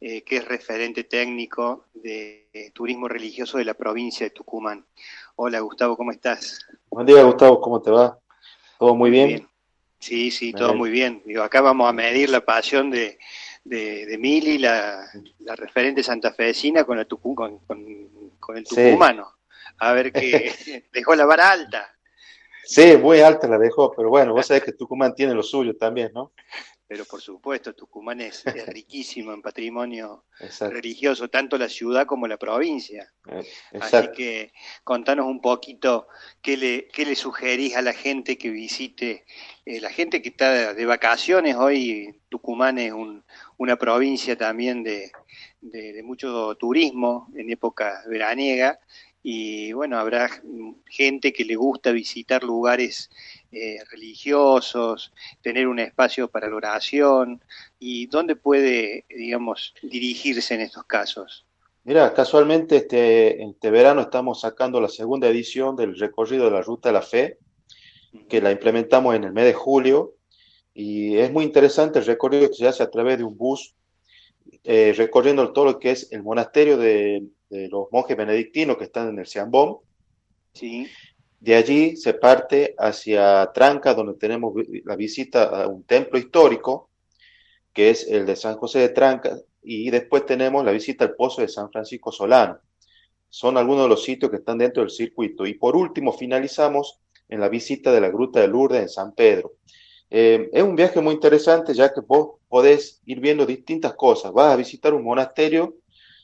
eh, que es referente técnico de, de turismo religioso de la provincia de Tucumán. Hola Gustavo, ¿cómo estás? Buen día, Gustavo, ¿cómo te va? ¿Todo muy, muy bien? bien? Sí, sí, todo muy bien. Digo, acá vamos a medir la pasión de, de, de Mili, la, la referente santafesina, con, la tucu, con, con, con el tucumano. Sí. A ver qué dejó la vara alta. Sí, muy alta la dejó, pero bueno, vos sabés que Tucumán tiene lo suyo también, ¿no? Pero por supuesto, Tucumán es, es riquísimo en patrimonio Exacto. religioso, tanto la ciudad como la provincia. Exacto. Así que contanos un poquito qué le, qué le sugerís a la gente que visite, eh, la gente que está de vacaciones. Hoy Tucumán es un, una provincia también de, de, de mucho turismo en época veraniega. Y bueno, habrá gente que le gusta visitar lugares eh, religiosos, tener un espacio para la oración. ¿Y dónde puede, digamos, dirigirse en estos casos? Mira, casualmente este, este verano estamos sacando la segunda edición del recorrido de la Ruta de la Fe, que la implementamos en el mes de julio, y es muy interesante el recorrido que se hace a través de un bus, eh, recorriendo todo lo que es el monasterio de, de los monjes benedictinos que están en el Ciambón. Sí. De allí se parte hacia Tranca, donde tenemos la visita a un templo histórico, que es el de San José de Tranca, y después tenemos la visita al Pozo de San Francisco Solano. Son algunos de los sitios que están dentro del circuito. Y por último finalizamos en la visita de la Gruta de Lourdes en San Pedro. Eh, es un viaje muy interesante, ya que vos podés ir viendo distintas cosas. Vas a visitar un monasterio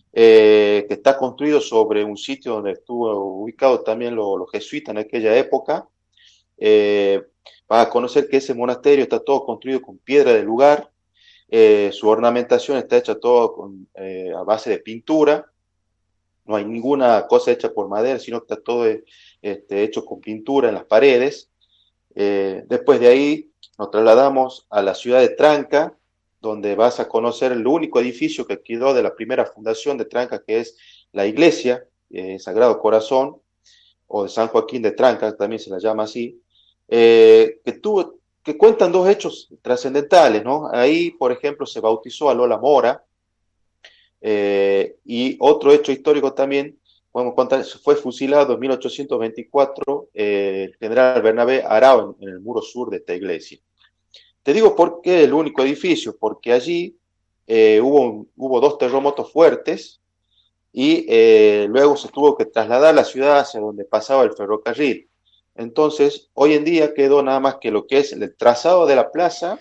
eh, que está construido sobre un sitio donde estuvo ubicado también los, los jesuitas en aquella época. Eh, vas a conocer que ese monasterio está todo construido con piedra del lugar. Eh, su ornamentación está hecha todo con, eh, a base de pintura. No hay ninguna cosa hecha por madera, sino que está todo este, hecho con pintura en las paredes. Eh, después de ahí nos trasladamos a la ciudad de Tranca, donde vas a conocer el único edificio que quedó de la primera fundación de Tranca, que es la iglesia eh, Sagrado Corazón, o de San Joaquín de Tranca, también se la llama así, eh, que, tuvo, que cuentan dos hechos trascendentales, ¿no? Ahí, por ejemplo, se bautizó a Lola Mora, eh, y otro hecho histórico también, podemos contar, fue fusilado en mil ochocientos veinticuatro eh, el general Bernabé Arao en, en el muro sur de esta iglesia. Te digo por qué el único edificio, porque allí eh, hubo, hubo dos terremotos fuertes y eh, luego se tuvo que trasladar la ciudad hacia donde pasaba el ferrocarril. Entonces, hoy en día quedó nada más que lo que es el trazado de la plaza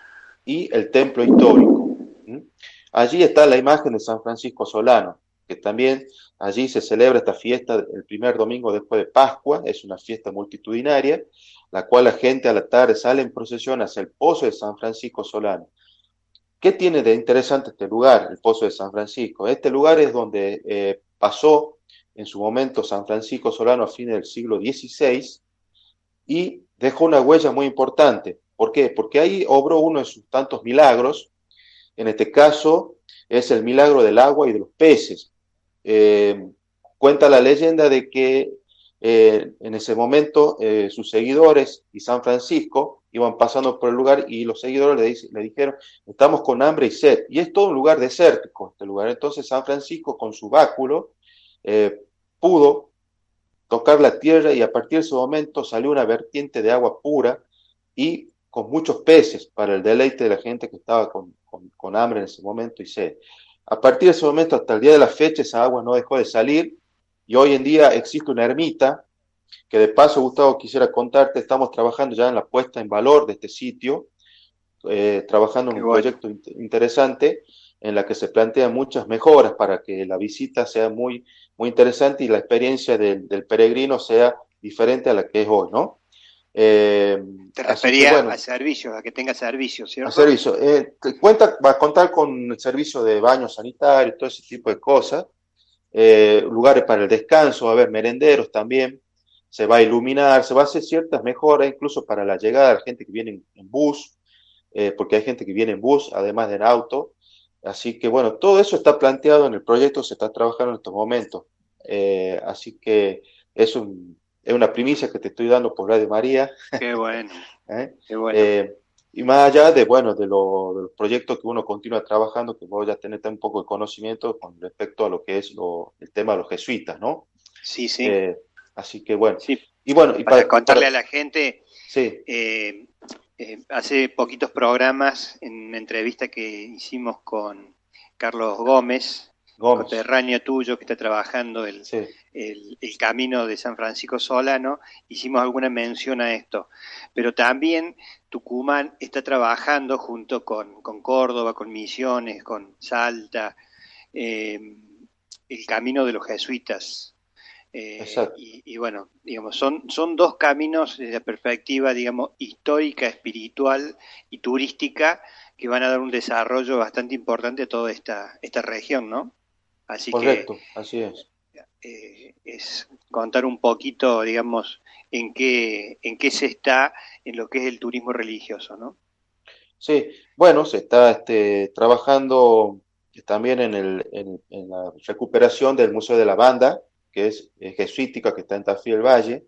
y el templo histórico. ¿Mm? Allí está la imagen de San Francisco Solano, que también allí se celebra esta fiesta el primer domingo después de Pascua, es una fiesta multitudinaria, la cual la gente a la tarde sale en procesión hacia el Pozo de San Francisco Solano. ¿Qué tiene de interesante este lugar, el Pozo de San Francisco? Este lugar es donde eh, pasó en su momento San Francisco Solano a fines del siglo dieciséis y dejó una huella muy importante. ¿Por qué? Porque ahí obró uno de sus tantos milagros. En este caso es el milagro del agua y de los peces. Eh, cuenta la leyenda de que eh, en ese momento eh, sus seguidores y San Francisco iban pasando por el lugar y los seguidores le, dice, le dijeron, estamos con hambre y sed. Y es todo un lugar desértico este lugar. Entonces San Francisco con su báculo eh, pudo tocar la tierra y a partir de ese momento salió una vertiente de agua pura y con muchos peces para el deleite de la gente que estaba con, con, con hambre en ese momento y sed. A partir de ese momento hasta el día de la fecha esa agua no dejó de salir y hoy en día existe una ermita que de paso, Gustavo, quisiera contarte, estamos trabajando ya en la puesta en valor de este sitio, eh, trabajando en Qué un bueno. proyecto in interesante en la que se plantean muchas mejoras para que la visita sea muy, muy interesante y la experiencia del, del peregrino sea diferente a la que es hoy, ¿no? Eh, Te refería que, bueno, a servicios, a que tenga servicios, ¿cierto? A servicios. Eh, cuenta, va a contar con el servicio de baños sanitarios, todo ese tipo de cosas, eh, lugares para el descanso, va a haber merenderos también, se va a iluminar, se va a hacer ciertas mejoras incluso para la llegada de la gente que viene en, en bus, eh, porque hay gente que viene en bus, además de en auto, así que bueno, todo eso está planteado en el proyecto, se está trabajando en estos momentos, eh, así que es un... Es una primicia que te estoy dando por Radio María. Qué bueno. ¿Eh? Qué bueno. Eh, y más allá de, bueno, de, lo, de los proyectos que uno continúa trabajando, que voy a tener un poco de conocimiento con respecto a lo que es lo, el tema de los jesuitas, ¿no? Sí, sí. Eh, así que bueno. Sí. Y bueno, y para, para contarle para, a la gente, sí. eh, eh, hace poquitos programas, en una entrevista que hicimos con Carlos Gómez, Gómez. Coterráneo tuyo, que está trabajando el, sí. el, el camino de San Francisco Solano, hicimos alguna mención a esto. Pero también Tucumán está trabajando junto con, con Córdoba, con Misiones, con Salta, eh, el camino de los jesuitas. Eh, y, y bueno, digamos, son, son dos caminos desde la perspectiva, digamos, histórica, espiritual y turística que van a dar un desarrollo bastante importante a toda esta, esta región, ¿no? Así Correcto, que, así es. Eh, es contar un poquito, digamos, en qué, en qué se está en lo que es el turismo religioso, ¿no? Sí, bueno, se está este, trabajando también en, el, en, en la recuperación del Museo de la Banda, que es, es jesuítica, que está en Tafí del Valle,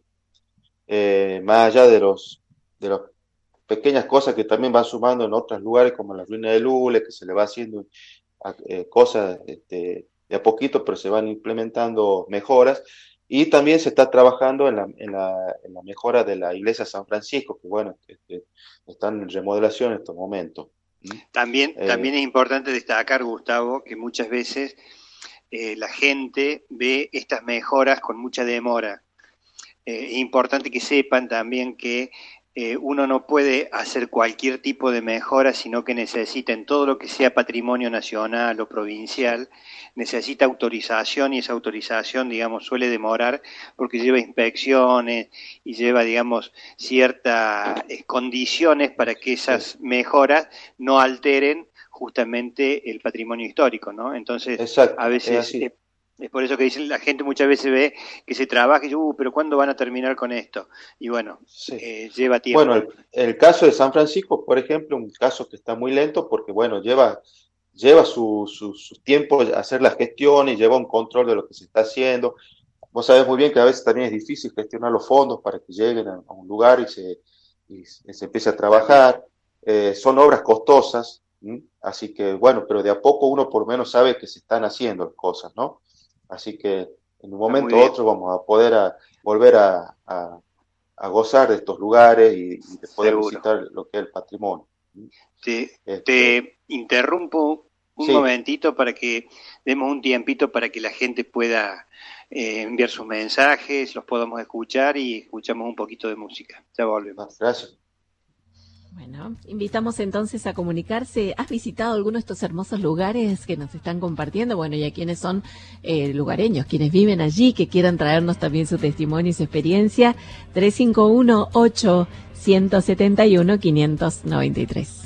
eh, más allá de los de las pequeñas cosas que también van sumando en otros lugares, como la ruina de Lule, que se le va haciendo eh, cosas este, de a poquito, pero se van implementando mejoras, y también se está trabajando en la, en la, en la mejora de la iglesia San Francisco, que bueno, este, están en remodelación en estos momentos. También, eh, también es importante destacar, Gustavo, que muchas veces eh, la gente ve estas mejoras con mucha demora. Eh, es importante que sepan también que eh, uno no puede hacer cualquier tipo de mejora, sino que necesita, en todo lo que sea patrimonio nacional o provincial, necesita autorización, y esa autorización, digamos, suele demorar porque lleva inspecciones y lleva, digamos, ciertas eh, condiciones para que esas mejoras no alteren justamente el patrimonio histórico, ¿no? Entonces, Exacto, a veces es, es, es por eso que dicen, la gente muchas veces ve que se trabaja y dice, uh, pero ¿cuándo van a terminar con esto? Y bueno, sí. eh, lleva tiempo. Bueno, el, el caso de San Francisco, por ejemplo, un caso que está muy lento porque, bueno, lleva, lleva su, su, su tiempo hacer la gestión y lleva un control de lo que se está haciendo. Vos sabés muy bien que a veces también es difícil gestionar los fondos para que lleguen a, a un lugar y se, y se empiece a trabajar. Eh, son obras costosas, ¿sí? Así que, bueno, pero de a poco uno por lo menos sabe que se están haciendo cosas, ¿no? Así que en un momento u otro vamos a poder a, volver a, a, a gozar de estos lugares y, y de poder Seguro. visitar lo que es el patrimonio. Te, este, te interrumpo un sí. momentito para que demos un tiempito para que la gente pueda eh, enviar sus mensajes, los podamos escuchar y escuchamos un poquito de música. Ya volvemos. Gracias. Bueno, invitamos entonces a comunicarse. ¿Has visitado alguno de estos hermosos lugares que nos están compartiendo? Bueno, y a quienes son eh, lugareños, quienes viven allí, que quieran traernos también su testimonio y su experiencia. tres cinco uno, ocho siete uno, cinco nueve tres.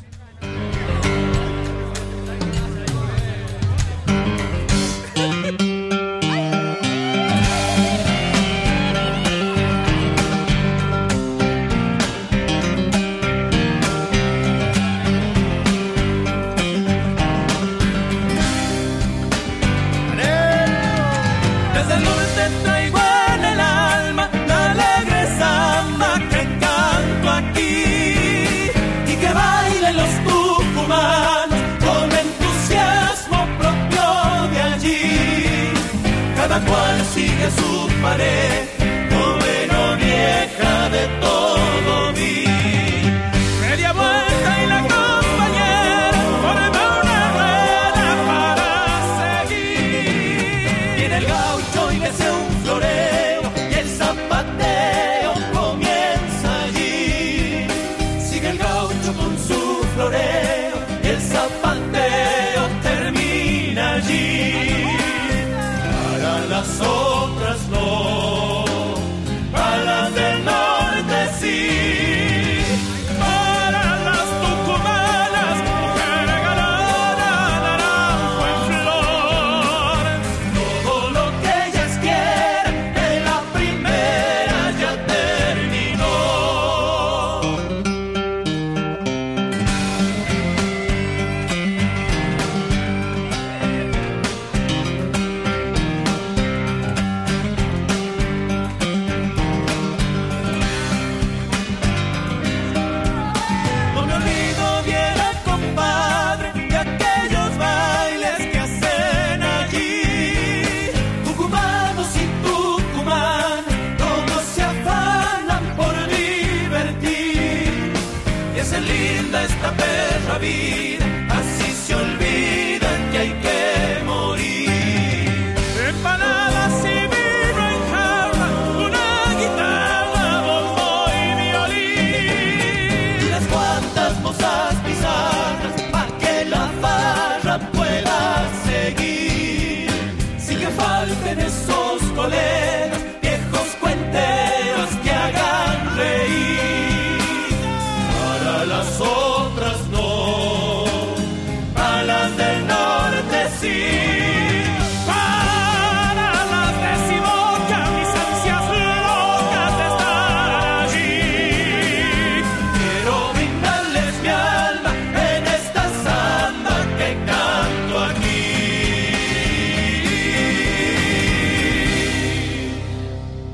Sigue su pared, noveno vieja de todo vi. Media vuelta y la compañera forma una rueda para seguir. Viene el gaucho y mece un floreo y el zapateo comienza allí. Sigue el gaucho con su floreo y el zapateo termina allí. Las otras no, para las del norte sí, para las tucumanas que regalaron naranjo en flor. Todo lo que ellas quieren de la primera ya terminó.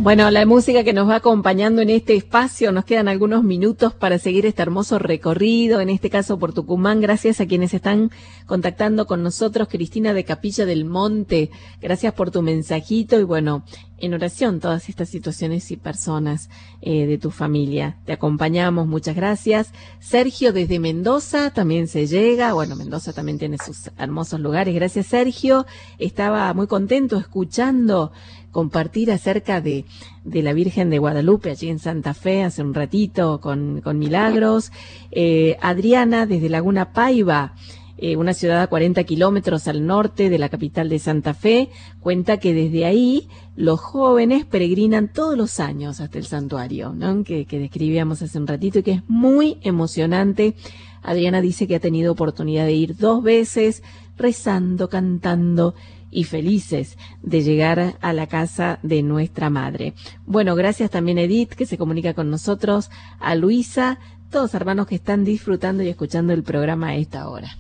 Bueno, la música que nos va acompañando en este espacio, nos quedan algunos minutos para seguir este hermoso recorrido, en este caso por Tucumán, gracias a quienes están contactando con nosotros. Cristina de Capilla del Monte, gracias por tu mensajito y bueno, en oración todas estas situaciones y personas eh, de tu familia. Te acompañamos, muchas gracias. Sergio desde Mendoza también se llega, bueno, Mendoza también tiene sus hermosos lugares, gracias Sergio. Estaba muy contento escuchando compartir acerca de, de la Virgen de Guadalupe allí en Santa Fe hace un ratito con, con Milagros. Eh, Adriana desde Laguna Paiva, eh, una ciudad a cuarenta kilómetros al norte de la capital de Santa Fe, cuenta que desde ahí los jóvenes peregrinan todos los años hasta el santuario, ¿no? que, que describíamos hace un ratito y que es muy emocionante. Adriana dice que ha tenido oportunidad de ir dos veces rezando, cantando y felices de llegar a la casa de nuestra madre. Bueno, gracias también a Edith, que se comunica con nosotros, a Luisa, todos hermanos que están disfrutando y escuchando el programa a esta hora.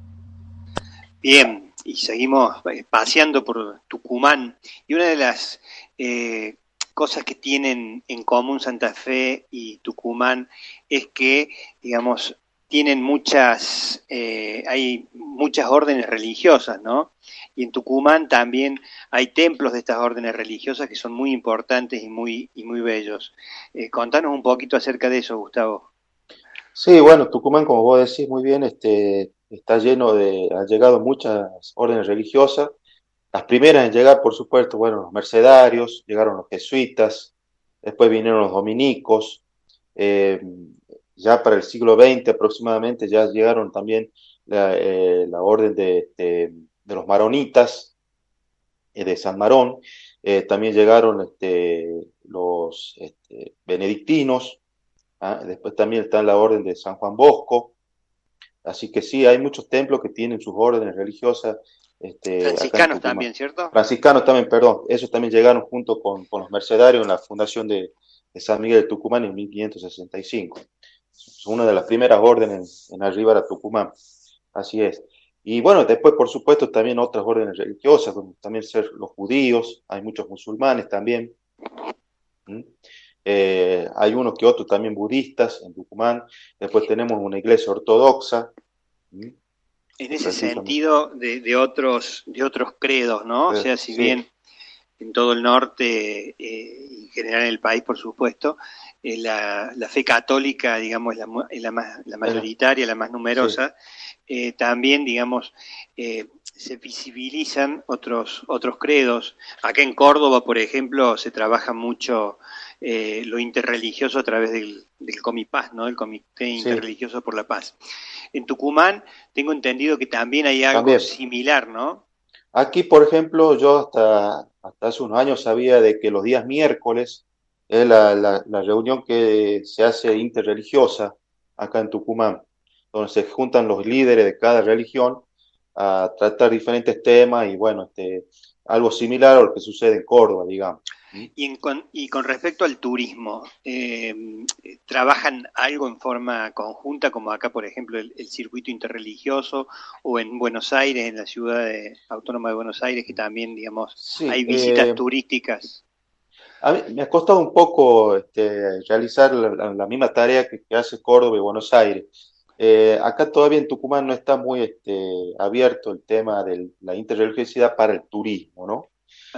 Bien, y seguimos paseando por Tucumán, y una de las eh, cosas que tienen en común Santa Fe y Tucumán es que, digamos, tienen muchas, eh, hay muchas órdenes religiosas, ¿no? Y en Tucumán también hay templos de estas órdenes religiosas que son muy importantes y muy, y muy bellos. Eh, contanos un poquito acerca de eso, Gustavo. Sí, bueno, Tucumán, como vos decís muy bien, este, está lleno de, han llegado muchas órdenes religiosas. Las primeras en llegar, por supuesto, bueno, los mercedarios, llegaron los jesuitas, después vinieron los dominicos, eh, ya para el siglo veinte aproximadamente ya llegaron también la, eh, la orden de, de, de los maronitas, eh, de San Marón, eh, también llegaron este, los este, benedictinos, ¿ah? Después también está la orden de San Juan Bosco, así que sí, hay muchos templos que tienen sus órdenes religiosas. Este, Franciscanos también, ¿cierto? Franciscanos también, perdón, esos también llegaron junto con, con los mercedarios en la fundación de, de San Miguel de Tucumán en mil quinientos sesenta y cinco. Son una de las primeras órdenes en arribar a Tucumán, así es. Y bueno, después por supuesto también otras órdenes religiosas, como también ser los judíos, hay muchos musulmanes también. ¿Mm? Eh, hay unos que otros también budistas en Tucumán, después tenemos una iglesia ortodoxa. ¿Mm? En ese sentido, de, de otros de otros credos, ¿no? O sea, si sí. bien en todo el norte, eh, en general en el país, por supuesto, eh, la, la fe católica, digamos, es la, es la, más, la mayoritaria, la más numerosa, sí. eh, también, digamos, eh, se visibilizan otros otros credos. Acá en Córdoba, por ejemplo, se trabaja mucho eh, lo interreligioso a través del, del Comipaz, ¿no? El Comité Interreligioso sí. por la Paz. En Tucumán tengo entendido que también hay algo también. similar, ¿no? Aquí, por ejemplo, yo hasta, hasta hace unos años sabía de que los días miércoles es la, la, la reunión que se hace interreligiosa acá en Tucumán, donde se juntan los líderes de cada religión a tratar diferentes temas y bueno, este, algo similar a lo que sucede en Córdoba, digamos. Y, en, con, y con respecto al turismo, eh, ¿trabajan algo en forma conjunta, como acá, por ejemplo, el, el circuito interreligioso, o en Buenos Aires, en la ciudad de, autónoma de Buenos Aires, que también, digamos, sí, hay visitas eh, turísticas? A mí me ha costado un poco este, realizar la, la misma tarea que, que hace Córdoba y Buenos Aires. Eh, acá todavía en Tucumán no está muy este, abierto el tema de la interreligiosidad para el turismo, ¿no?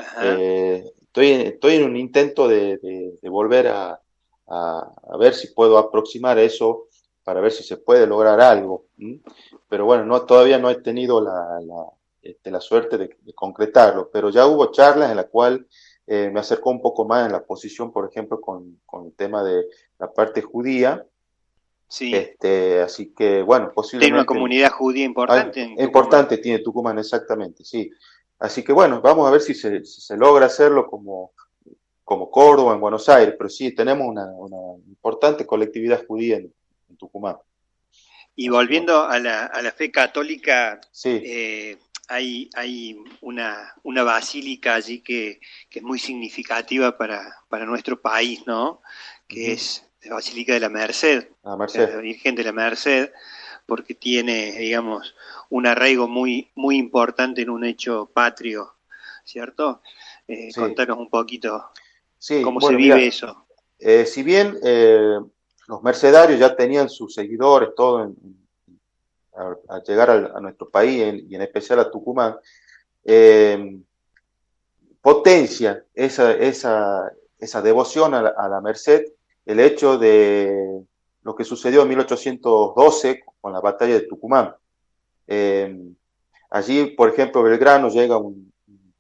Eh, estoy, estoy en un intento de, de, de volver a, a, a ver si puedo aproximar eso para ver si se puede lograr algo. ¿sí? Pero bueno, no, todavía no he tenido la, la, este, la suerte de, de concretarlo, pero ya hubo charlas en la cual eh, me acercó un poco más en la posición, por ejemplo, con, con el tema de la parte judía. Sí. Este, así que, bueno, posiblemente... Tiene una comunidad judía importante. Hay, en importante tiene Tucumán, exactamente, sí. Así que, bueno, vamos a ver si se, si se logra hacerlo como, como Córdoba, en Buenos Aires, pero sí, tenemos una, una importante colectividad judía en, en Tucumán. Y volviendo a la, a la fe católica, sí. eh, hay, hay una, una basílica allí que, que es muy significativa para, para nuestro país, ¿no? Que uh-huh. es la Basílica de la Merced, la Merced, la Virgen de la Merced, porque tiene, digamos, un arraigo muy, muy importante en un hecho patrio, ¿cierto? Eh, sí. Contanos un poquito. Sí, ¿Cómo bueno, se vive mira, eso? eh, si bien eh, los mercedarios ya tenían sus seguidores, todo en, a, a llegar al, a nuestro país en, y en especial a Tucumán, eh, potencia esa, esa, esa devoción a la, a la Merced el hecho de lo que sucedió en mil ochocientos doce con la batalla de Tucumán. Eh, allí, por ejemplo, Belgrano llega un,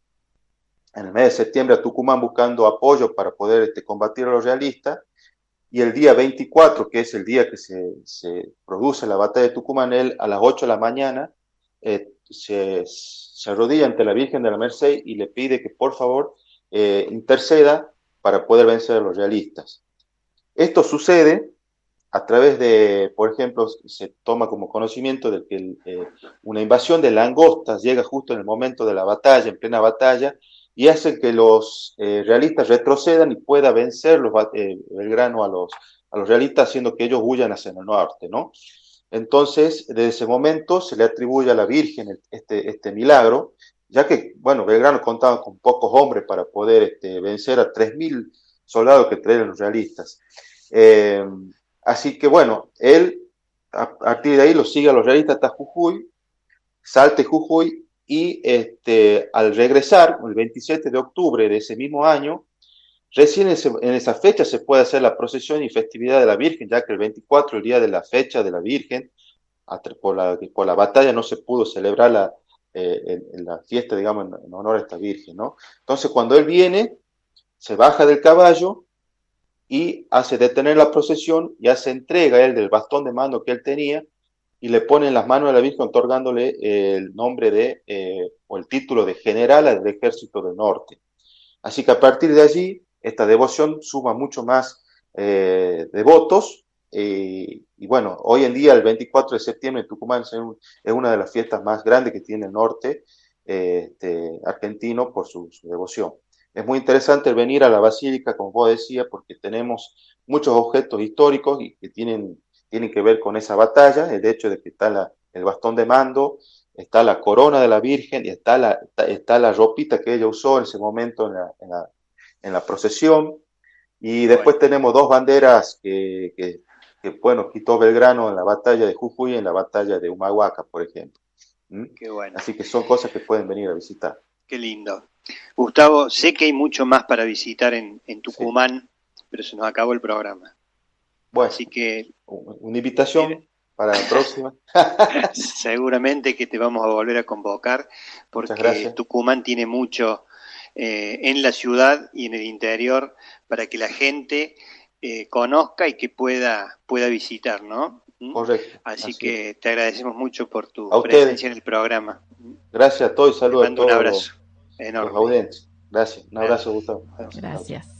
en el mes de septiembre a Tucumán buscando apoyo para poder este, combatir a los realistas, y el día veinticuatro, que es el día que se, se produce la batalla de Tucumán, él a las ocho de la mañana eh, se, se arrodilla ante la Virgen de la Merced y le pide que por favor eh, interceda para poder vencer a los realistas. Esto sucede a través de, por ejemplo, se toma como conocimiento de que eh, una invasión de langostas llega justo en el momento de la batalla, en plena batalla, y hace que los eh, realistas retrocedan y pueda vencer los, eh, Belgrano a los, a los realistas, haciendo que ellos huyan hacia el norte, ¿no? Entonces, desde ese momento se le atribuye a la Virgen este, este milagro, ya que, bueno, Belgrano contaba con pocos hombres para poder este, vencer a tres mil soldados que traían los realistas. Eh, así que, bueno, él, a partir de ahí, lo sigue a los realistas hasta Jujuy, Salta y Jujuy, y este, al regresar, el veintisiete de octubre de ese mismo año, recién en, ese, en esa fecha se puede hacer la procesión y festividad de la Virgen, ya que el veinticuatro, el día de la fecha de la Virgen, por la, por la batalla no se pudo celebrar la, eh, en, en la fiesta, digamos, en, en honor a esta Virgen, ¿no? Entonces, cuando él viene, se baja del caballo y hace detener la procesión, ya se entrega él del bastón de mando que él tenía, y le pone en las manos de la Virgen otorgándole eh, el nombre de, eh, o el título de general del Ejército del Norte. Así que a partir de allí, esta devoción suma mucho más eh, devotos, eh, y bueno, hoy en día, el veinticuatro de septiembre en Tucumán es, un, es una de las fiestas más grandes que tiene el norte eh, este, argentino por su, su devoción. Es muy interesante el venir a la basílica, como vos decías, porque tenemos muchos objetos históricos y que tienen tienen que ver con esa batalla, el hecho de que está la, el bastón de mando, está la corona de la Virgen y está la, está, está la ropita que ella usó en ese momento en la, en la, en la procesión. Y después bueno, tenemos dos banderas que, que, que, bueno, quitó Belgrano en la batalla de Jujuy y en la batalla de Humahuaca, por ejemplo. ¿Mm? Qué bueno. Así que son cosas que pueden venir a visitar. Qué lindo. Gustavo, sé que hay mucho más para visitar en, en Tucumán, sí, pero se nos acabó el programa. Bueno, así que una invitación mire, para la próxima. Seguramente que te vamos a volver a convocar, porque Tucumán tiene mucho eh, en la ciudad y en el interior para que la gente eh, conozca y que pueda, pueda visitar, ¿no? Correcto. Así, así que es. te agradecemos mucho por tu a presencia ustedes. En el programa. Gracias a todos y saludos a todos un abrazo los, enorme. los audientes. Gracias. Un abrazo, Gustavo. Gracias.